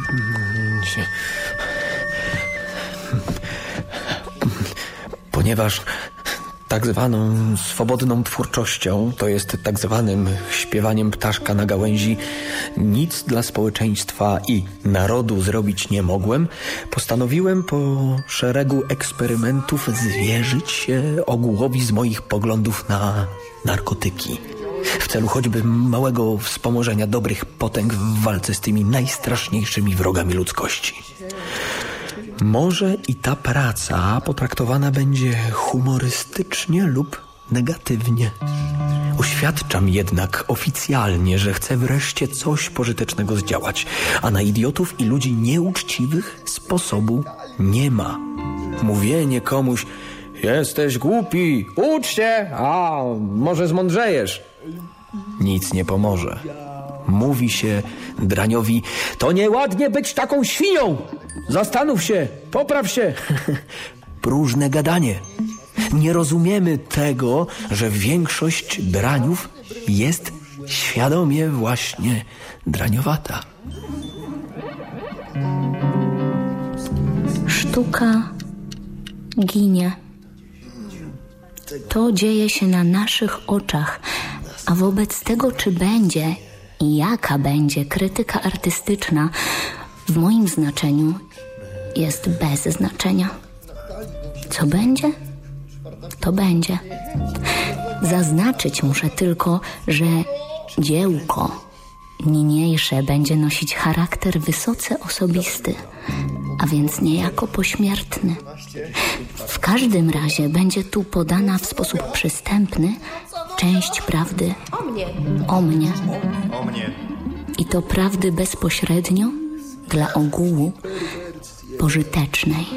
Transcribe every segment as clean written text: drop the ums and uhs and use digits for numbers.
Ponieważ tak zwaną swobodną twórczością, to jest tak zwanym śpiewaniem ptaszka na gałęzi, nic dla społeczeństwa i narodu zrobić nie mogłem, postanowiłem po szeregu eksperymentów zwierzyć się ogółowi z moich poglądów na narkotyki. W celu choćby małego wspomożenia dobrych potęg w walce z tymi najstraszniejszymi wrogami ludzkości. Może i ta praca potraktowana będzie humorystycznie lub negatywnie. Oświadczam jednak oficjalnie, że chcę wreszcie coś pożytecznego zdziałać, a na idiotów i ludzi nieuczciwych sposobu nie ma. Mówienie komuś: jesteś głupi, ucz się, a może zmądrzejesz, nic nie pomoże. Mówi się draniowi: to nieładnie być taką świnią, zastanów się, popraw się. Próżne gadanie. Nie rozumiemy tego, że większość draniów jest świadomie właśnie draniowata. Sztuka ginie. To dzieje się na naszych oczach, a wobec tego, czy będzie i jaka będzie krytyka artystyczna, w moim znaczeniu jest bez znaczenia. Co będzie? To będzie. Zaznaczyć muszę tylko, że dziełko niniejsze będzie nosić charakter wysoce osobisty, a więc niejako pośmiertny. W każdym razie będzie tu podana w sposób przystępny część prawdy o mnie. I to prawdy bezpośrednio dla ogółu pożytecznej.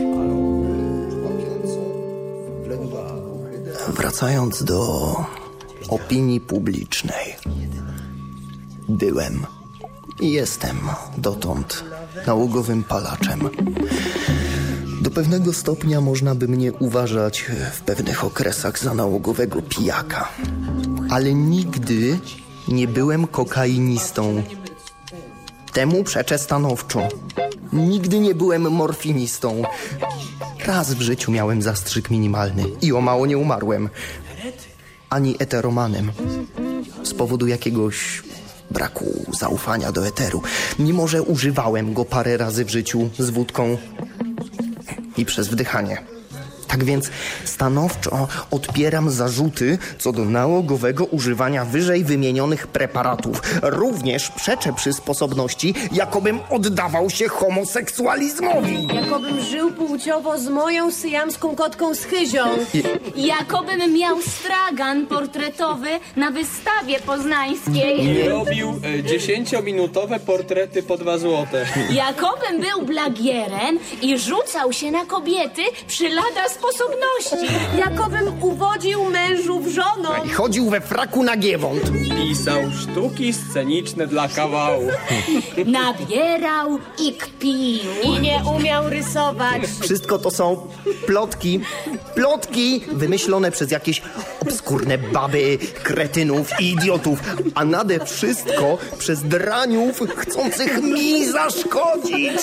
Wracając do opinii publicznej. Byłem i jestem dotąd nałogowym palaczem. Do pewnego stopnia można by mnie uważać w pewnych okresach za nałogowego pijaka. Ale nigdy nie byłem kokainistą. Temu przeczę stanowczo. Nigdy nie byłem morfinistą. Raz w życiu miałem zastrzyk minimalny i o mało nie umarłem. Ani eteromanem. Z powodu jakiegoś braku zaufania do eteru. Mimo że używałem go parę razy w życiu z wódką i przez wdychanie. Tak więc stanowczo odpieram zarzuty co do nałogowego używania wyżej wymienionych preparatów. Również przeczę przy sposobności, jakobym oddawał się homoseksualizmowi. Jakobym żył płciowo z moją syjamską kotką Schyzią. Jakobym miał stragan portretowy na wystawie poznańskiej. I robił 10-minutowe portrety po 2 złote. Jakobym był blagierem i rzucał się na kobiety przy lada sposobności. Jakobym uwodził mężów żonom. I chodził we fraku na giewont. Pisał sztuki sceniczne dla kawału. Nabierał i kpił. I nie umiał rysować. Wszystko to są plotki. Plotki wymyślone przez jakieś obskurne baby, kretynów i idiotów. A nade wszystko przez draniów chcących mi zaszkodzić.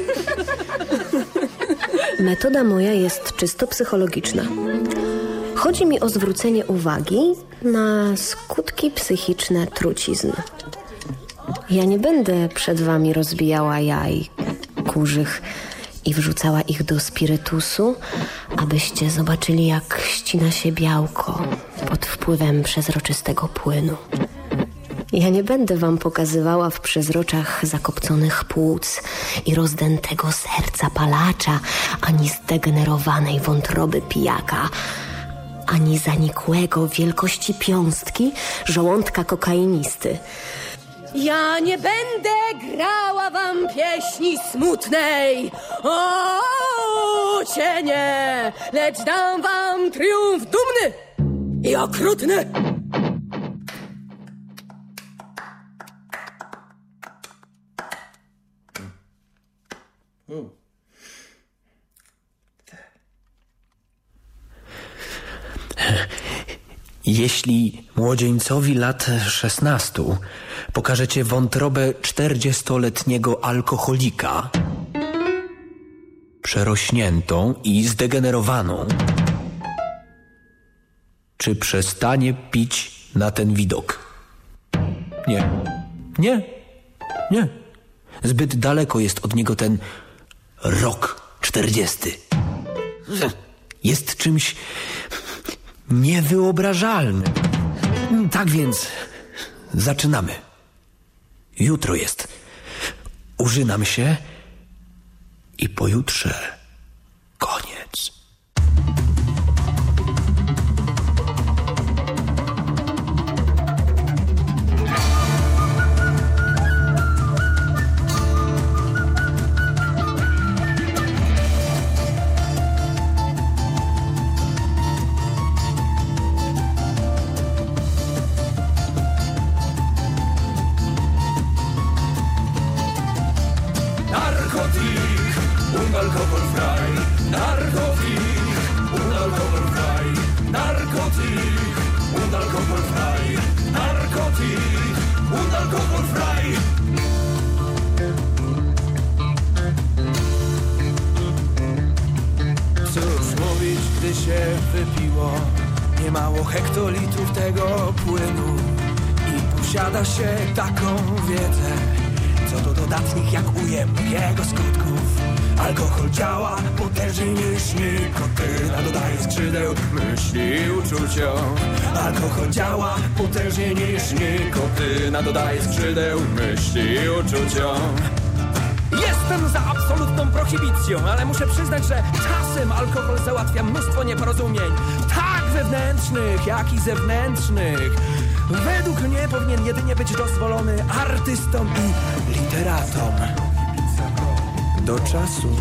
Metoda moja jest czysto psychologiczna. Chodzi mi o zwrócenie uwagi na skutki psychiczne trucizn. Ja nie będę przed wami rozbijała jaj kurzych i wrzucała ich do spirytusu, abyście zobaczyli, jak ścina się białko pod wpływem przezroczystego płynu. Ja nie będę wam pokazywała w przezroczach zakopconych płuc i rozdętego serca palacza, ani zdegenerowanej wątroby pijaka, ani zanikłego wielkości piąstki żołądka kokainisty. Ja nie będę grała wam pieśni smutnej o cienie, lecz dam wam triumf dumny i okrutny. Jeśli młodzieńcowi lat 16 pokażecie wątrobę 40-letniego alkoholika, przerośniętą i zdegenerowaną, czy przestanie pić na ten widok? Nie. Zbyt daleko jest od niego ten rok 40. Jest czymś niewyobrażalnym. Tak więc zaczynamy. Jutro jest. Użynam się i pojutrze koniec. Wypiło niemało hektolitrów tego płynu i posiada się taką wiedzę, co do dodatnich jak ujemnych jego skutków. Alkohol działa potężniej niż nikotyna, dodaje skrzydeł myśli i uczuciom. Alkohol działa potężniej niż nikotyna, dodaje skrzydeł myśli i uczuciom. Jestem za absolutną prohibicją, ale muszę przyznać, że czasem alkohol załatwia mnóstwo nieporozumień, tak wewnętrznych, jak i zewnętrznych. Według mnie powinien jedynie być dozwolony artystom i literatom. Do czasu.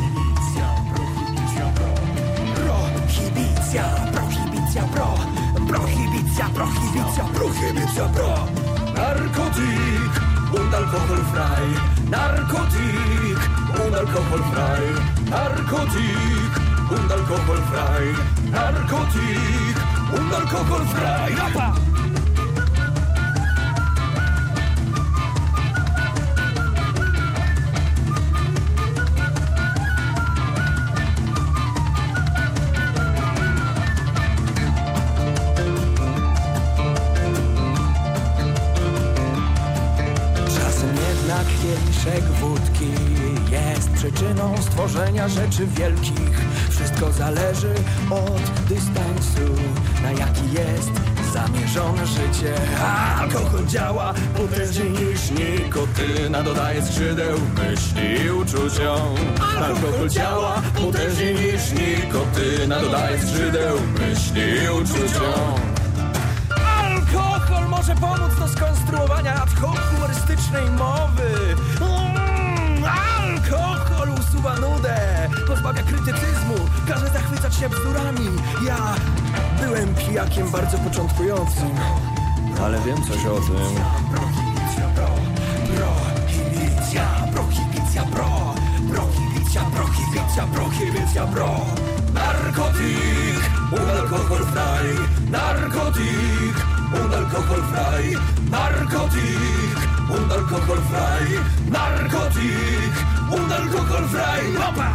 Prohibicja, Narkotik und alkoholfrei. Narkotik und alkoholfrei. Narkotik und alkoholfrei. Narkotik und alkoholfrei. Rapa! Kieliszek wódki jest przyczyną stworzenia rzeczy wielkich. Wszystko zależy od dystansu, na jaki jest zamierzone życie. Alkohol działa potężniej niż nikotyna, dodaje skrzydeł myśli i uczuciom. Alkohol działa potężniej niż nikotyna, dodaje skrzydeł myśli i uczuciom. Alkohol może pomóc do skonstruowania ad hoc humorystycznej mowy. Alkohol usuwa nudę, pozbawia krytycyzmu, każe zachwycać się bzdurami. Ja byłem pijakiem bardzo początkującym, ale wiem coś o tym. Prohibicja. Narkotik und alkoholfrei. Narkotik und alkoholfrei. Narkotik und alkoholfrei. Narkotik und alkoholfrei. Opa!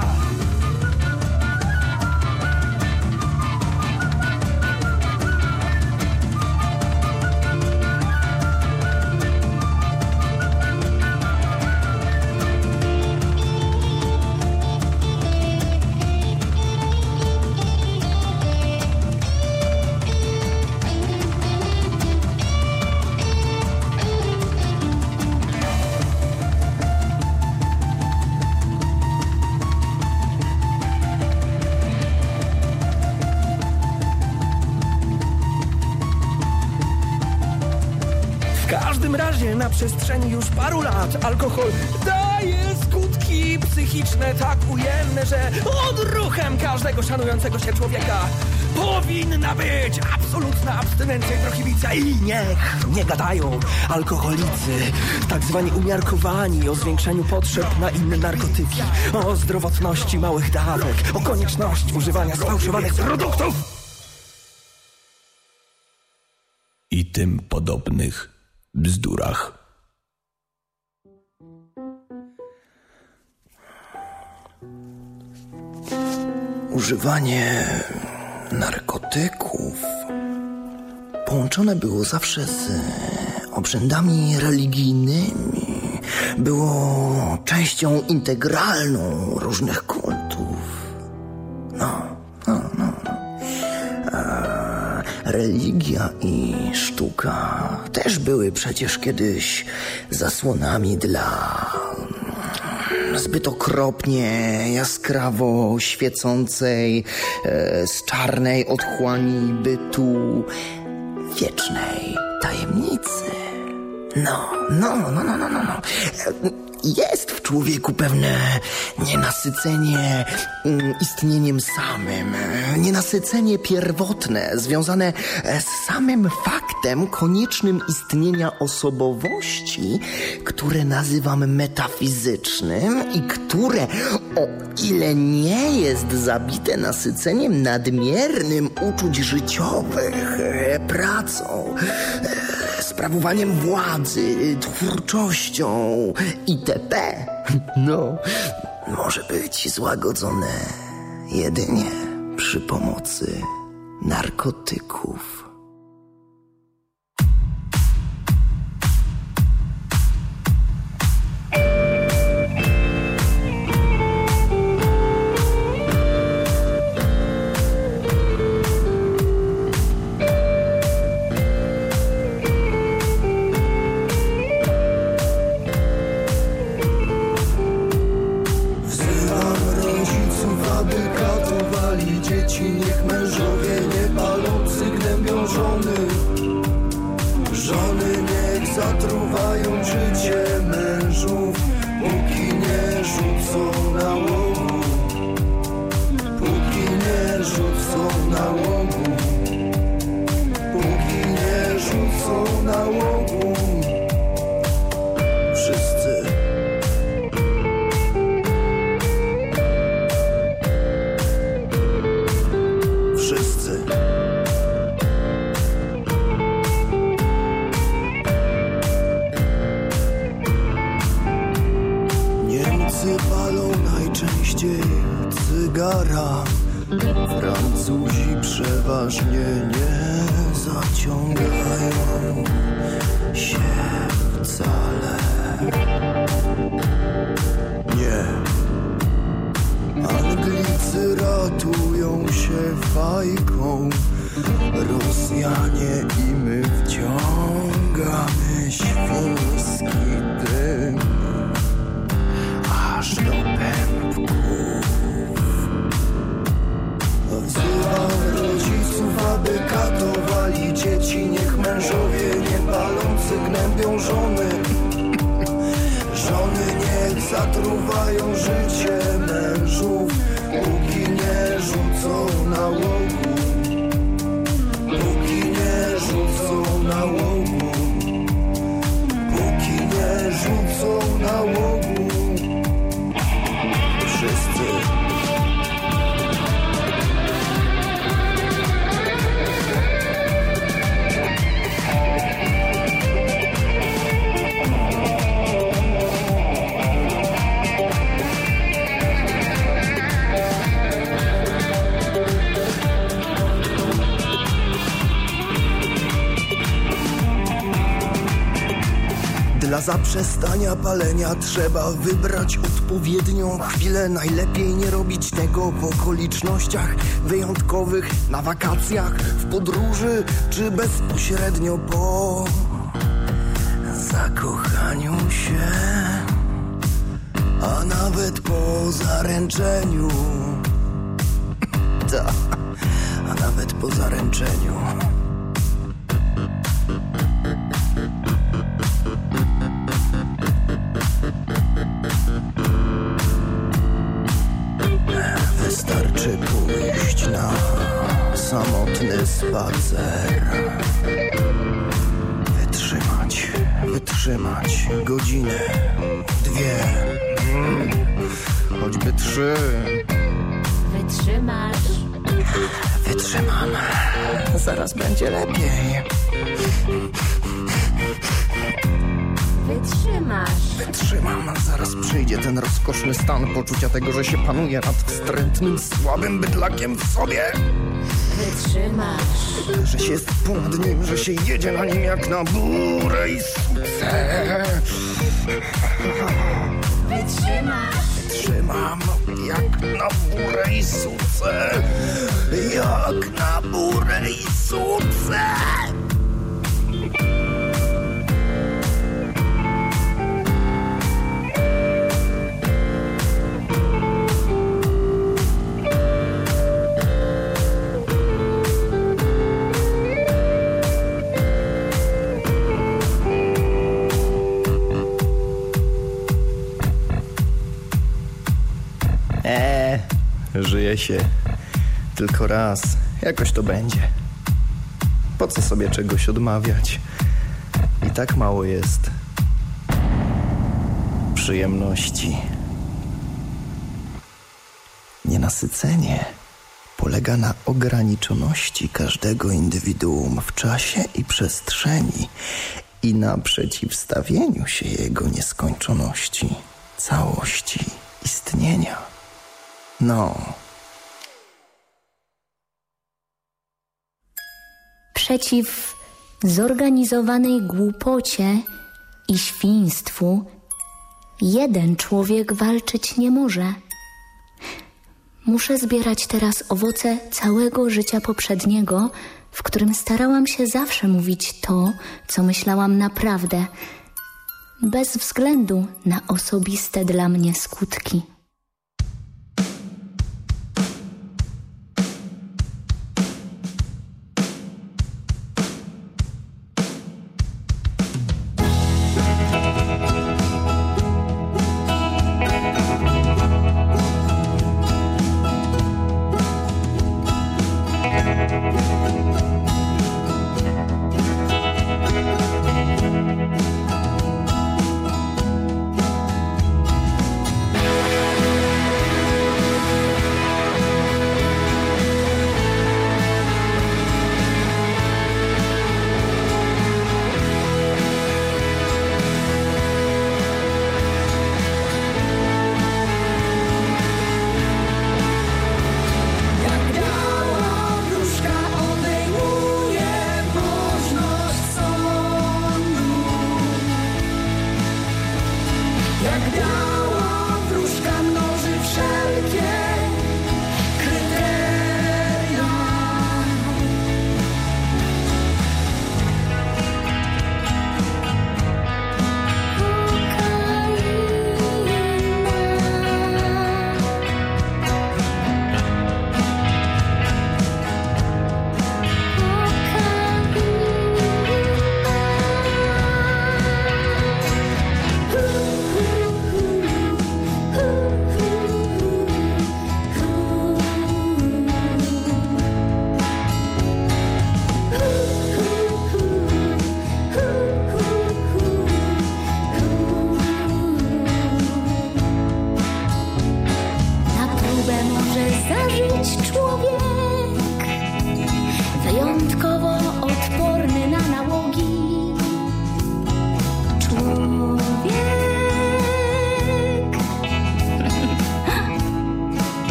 Na przestrzeni już paru lat alkohol daje skutki psychiczne tak ujemne, że odruchem każdego szanującego się człowieka powinna być absolutna abstynencja i prohibicja. I niech nie gadają alkoholicy, tak zwani umiarkowani, o zwiększeniu potrzeb na inne narkotyki, o zdrowotności małych dawek, o konieczności używania sfałszowanych produktów. tym podobnych bzdurach. Używanie narkotyków połączone było zawsze z obrzędami religijnymi. Było częścią integralną różnych kultów. Religia i sztuka też były przecież kiedyś zasłonami dla zbyt okropnie, jaskrawo świecącej, z czarnej otchłani bytu wiecznej tajemnicy. No. Jest w człowieku pewne nienasycenie istnieniem samym, nienasycenie pierwotne, związane z samym faktem koniecznym istnienia osobowości, które nazywam metafizycznym i które, o ile nie jest zabite nasyceniem nadmiernym uczuć życiowych, pracą, sprawowaniem władzy, twórczością itp. Może być złagodzone jedynie przy pomocy narkotyków. Francuzi przeważnie nie zaciągają się wcale. Nie. Anglicy ratują się fajką, Rosjanie i my wciągamy świński dym aż do pępków. Wzywam rodziców, aby katowali dzieci. Niech mężowie niepalący gnębią żony. Żony niech zatruwają życie mężów, póki nie rzucą nałogu. Póki nie rzucą nałogu. Póki nie rzucą nałogu. Wszyscy. Dla zaprzestania palenia trzeba wybrać odpowiednią chwilę. Najlepiej nie robić tego w okolicznościach wyjątkowych, na wakacjach, w podróży czy bezpośrednio po zakochaniu się, a nawet po zaręczeniu. A nawet po zaręczeniu. Wystarczy pójść na samotny spacer. Wytrzymać godzinę, 2, choćby 3. Wytrzymasz. Wytrzymam. Zaraz będzie lepiej. Wytrzymam. Zaraz przyjdzie ten rozkoszny stan poczucia tego, że się panuje nad wstrętnym, słabym bydlakiem w sobie. Wytrzymasz. Że się jest ponad nim, że się jedzie na nim jak na burę i suce. Wytrzymam jak na burę i suce. Jak na burę i suce. Żyje się tylko raz. Jakoś to będzie. Po co sobie czegoś odmawiać? I tak mało jest przyjemności. Nienasycenie polega na ograniczoności każdego indywiduum w czasie i przestrzeni i na przeciwstawieniu się jego nieskończoności, całości istnienia. No. Przeciw zorganizowanej głupocie i świństwu jeden człowiek walczyć nie może. Muszę zbierać teraz owoce całego życia poprzedniego, w którym starałam się zawsze mówić to, co myślałam naprawdę, bez względu na osobiste dla mnie skutki.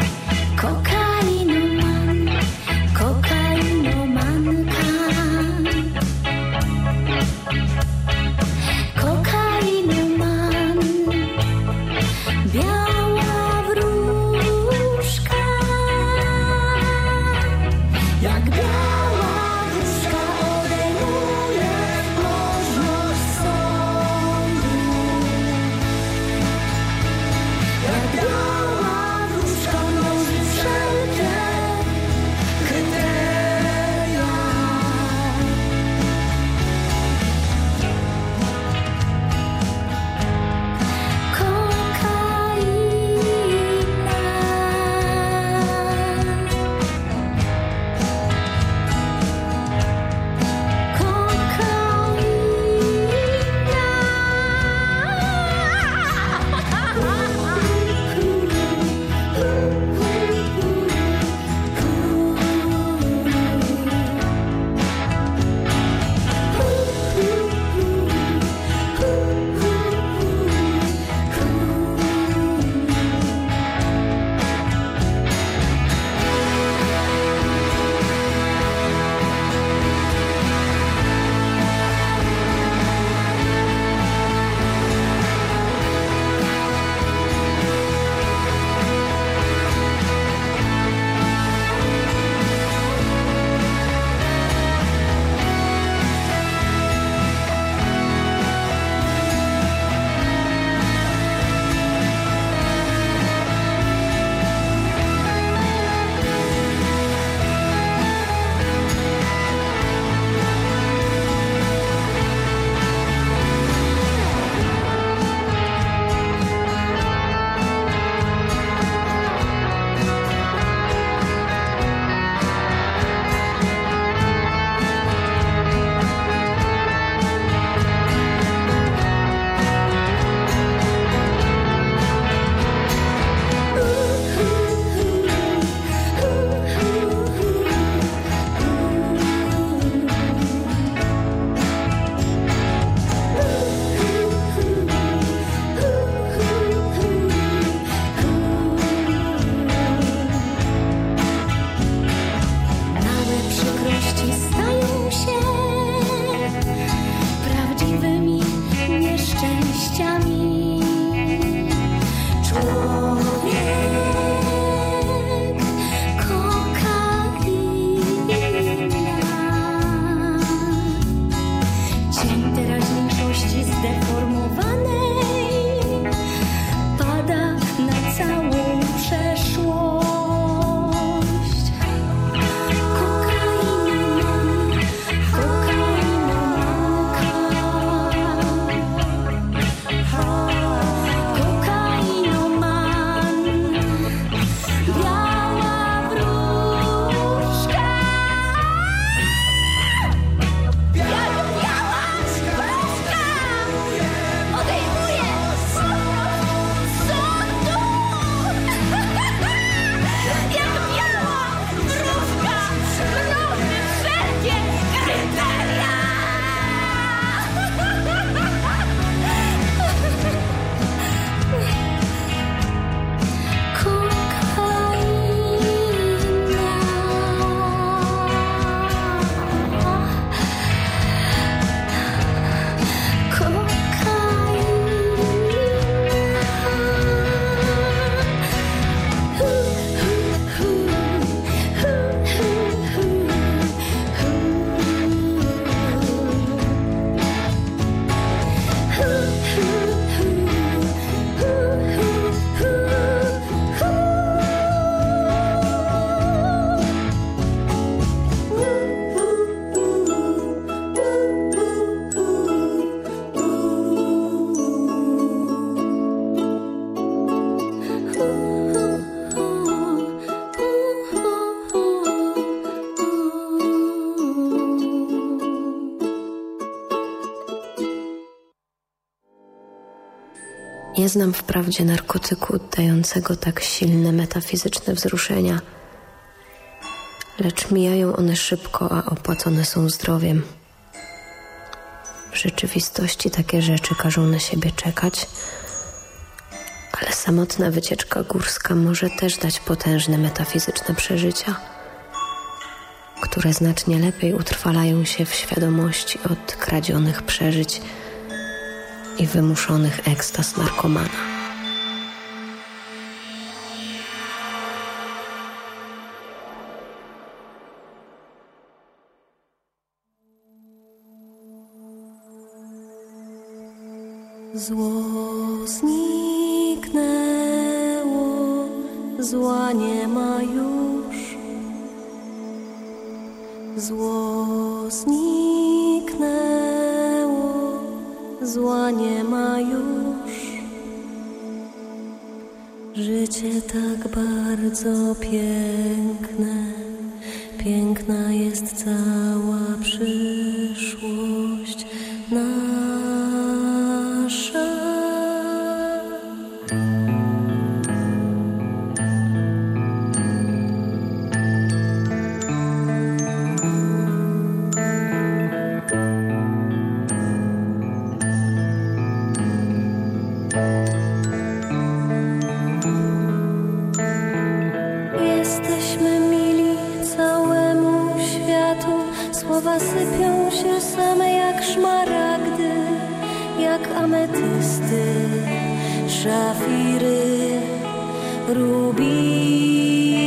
Kokainomanka Nie znam wprawdzie narkotyku dającego tak silne metafizyczne wzruszenia, lecz mijają one szybko, a opłacone są zdrowiem. W rzeczywistości takie rzeczy każą na siebie czekać, ale samotna wycieczka górska może też dać potężne metafizyczne przeżycia, które znacznie lepiej utrwalają się w świadomości od kradzionych przeżyć i wymuszonych ekstaz narkomana. Zło zniknęło, zła nie ma już. Zło zniknęło, zła nie ma już. Życie tak bardzo piękne, piękna jest cała przyszłość nasza. Jesteśmy mili całemu światu, słowa sypią się same jak szmaragdy, jak ametysty, szafiry, rubiny.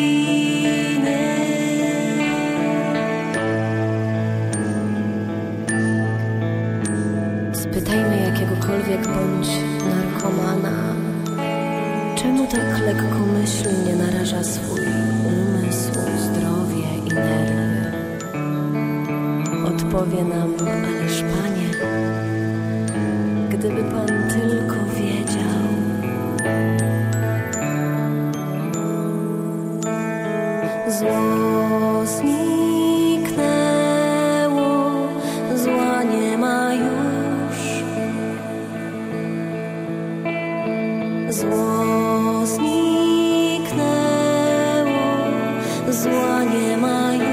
Spytajmy jakiegokolwiek bądź narkomana, czemu tak lekkomyślnie naraża swój umysł, zdrowie i nerwy? Odpowie nam, ależ Panie, gdyby Pan tylko wiedział. Zło zniknęło, zła nie ma już. Zło zniknęło, zła nie ma już.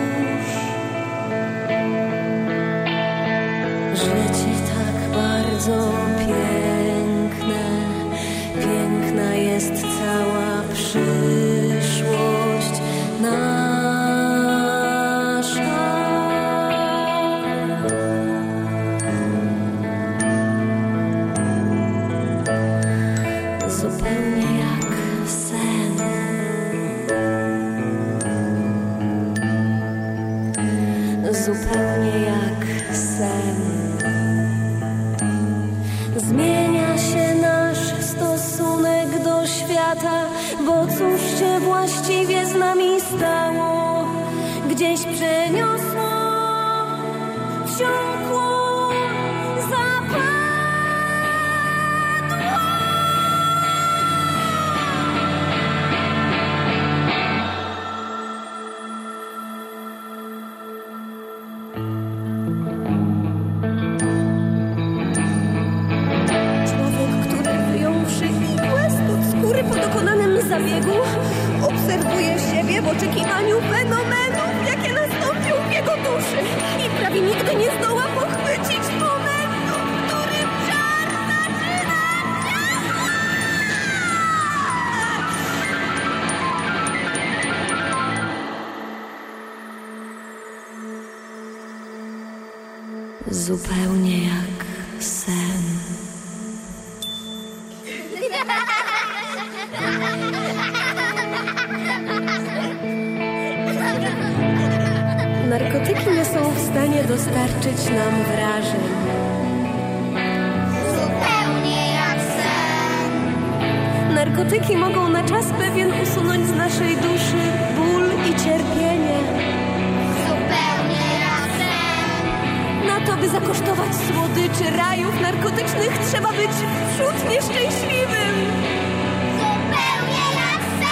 Życie tak bardzo piękne, piękna jest cała przyszłość nasza. Zupełnie jak sen. Zupełnie jak sen. Zmienia się nasz stosunek do świata, bo cóż się właściwie z nami stało? Gdzieś przeniosło, wsiąkło, zapadło. Po dokonanym zabiegu obserwuje siebie w oczekiwaniu fenomenów, jakie nastąpią w jego duszy, i prawie nigdy nie zdoła pochwycić momentu, w którym czar zaczyna działać. Zupełnie jak sen. Narkotyki nie są w stanie dostarczyć nam wrażeń. Zupełnie jak sen. Narkotyki mogą na czas pewien usunąć z naszej duszy ból i cierpienie. Zupełnie jak sen. Na to, by zakosztować słodyczy rajów narkotycznych, trzeba być wprzód nieszczęśliwym. Zupełnie jak sen.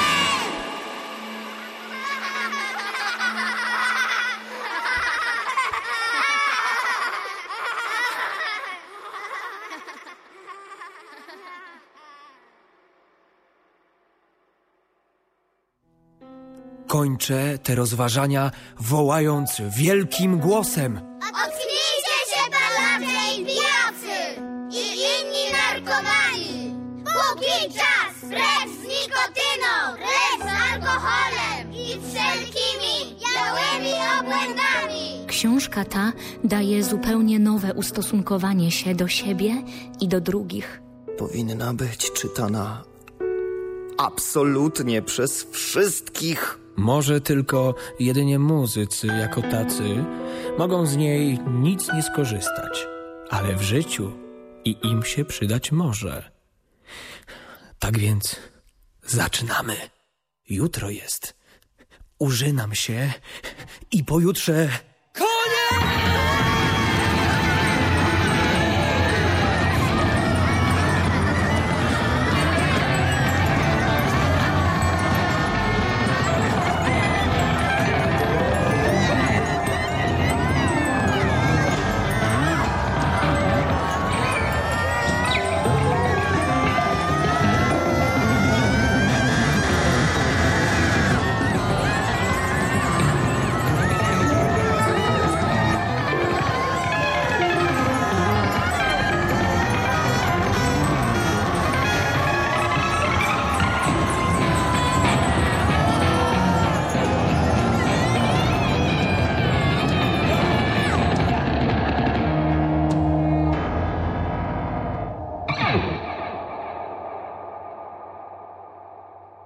Kończę te rozważania wołając wielkim głosem: Ocknijcie się, palacze i pijacy! I inni narkomani! Póki czas! Precz z nikotyną! Precz z alkoholem! I wszelkimi białymi obłędami! Książka ta daje zupełnie nowe ustosunkowanie się do siebie i do drugich. Powinna być czytana absolutnie przez wszystkich. Może tylko jedynie muzycy jako tacy mogą z niej nic nie skorzystać, ale w życiu i im się przydać może. Tak więc zaczynamy. Jutro jest. Użynam się i pojutrze... Koniec!